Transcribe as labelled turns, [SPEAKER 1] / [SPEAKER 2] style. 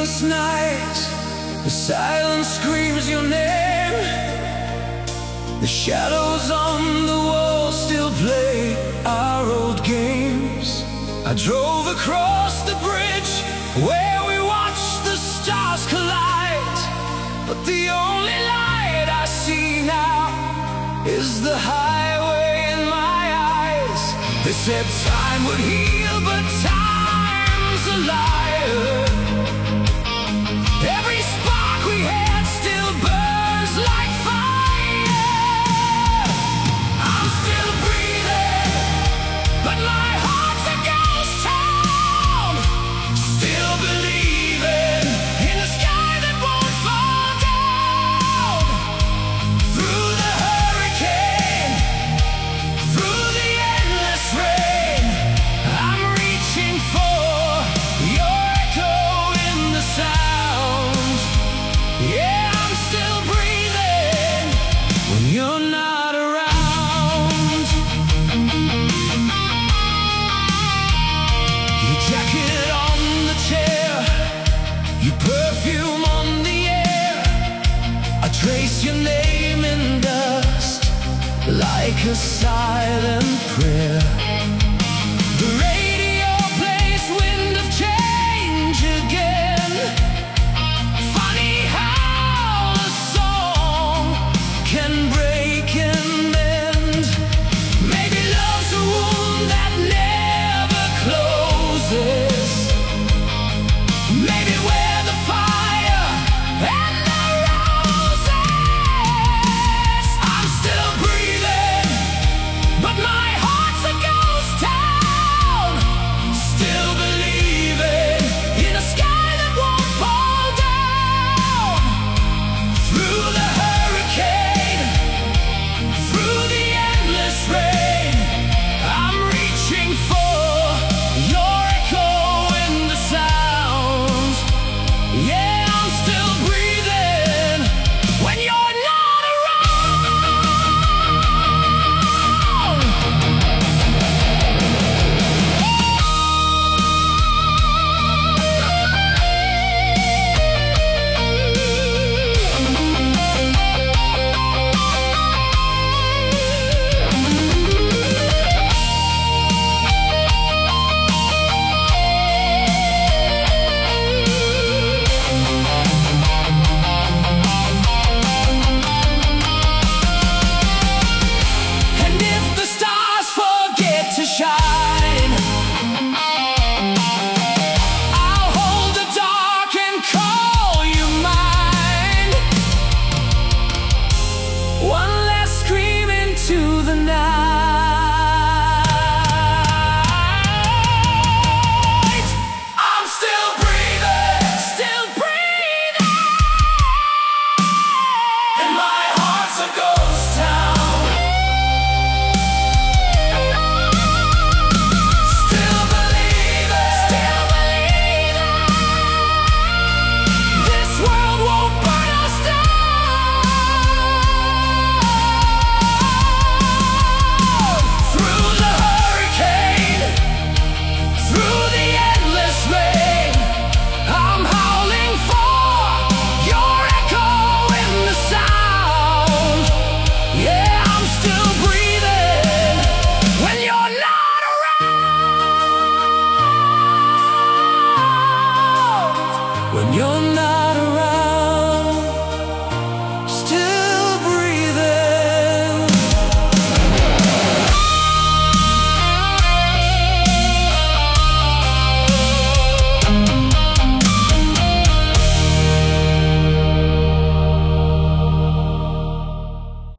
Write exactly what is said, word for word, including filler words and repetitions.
[SPEAKER 1] dreamless night, the silence screams your name. The shadows on the wall still play our old games. I drove across the bridge where we watched the stars collide, but the only light I see now is the highway in my eyes. They said time would heal, but time's a liar. Every spark we had still burns like fire. I'm still breathing, but my heart's a ghost town. Still believing in a sky that won't fall down. Through the hurricane, through the endless rain, I'm reaching for your echo in the sound. Yeah, I'm still breathing when you're not around. Your jacket on the chair, your perfume on the air. I trace your name in dust like a silent prayer. The radio plays Wind of Change again. Funny how a song can break and mend. Maybe love's a wound that never closes. Maybe we're the fire and the roses. I'm still breathing, but my heart's a ghost town. Still believing in a sky that won't fall down. Through the hurricane, through the endless rain, I'm reaching for your echo in the sound. Yeah, I'm still breathing when you're not around. And if the stars forget to shine, I'll hold the dark and call you mine. One last scream into the night. I'm still breathing, still breathing, and my heart's a ghost town. Still believing, still believing, this world won't burn us down. Through the hurricane, through the endless rain, I'm howling for your echo in the sound. Yeah, I'm still breathing when you're not around. When you're not around.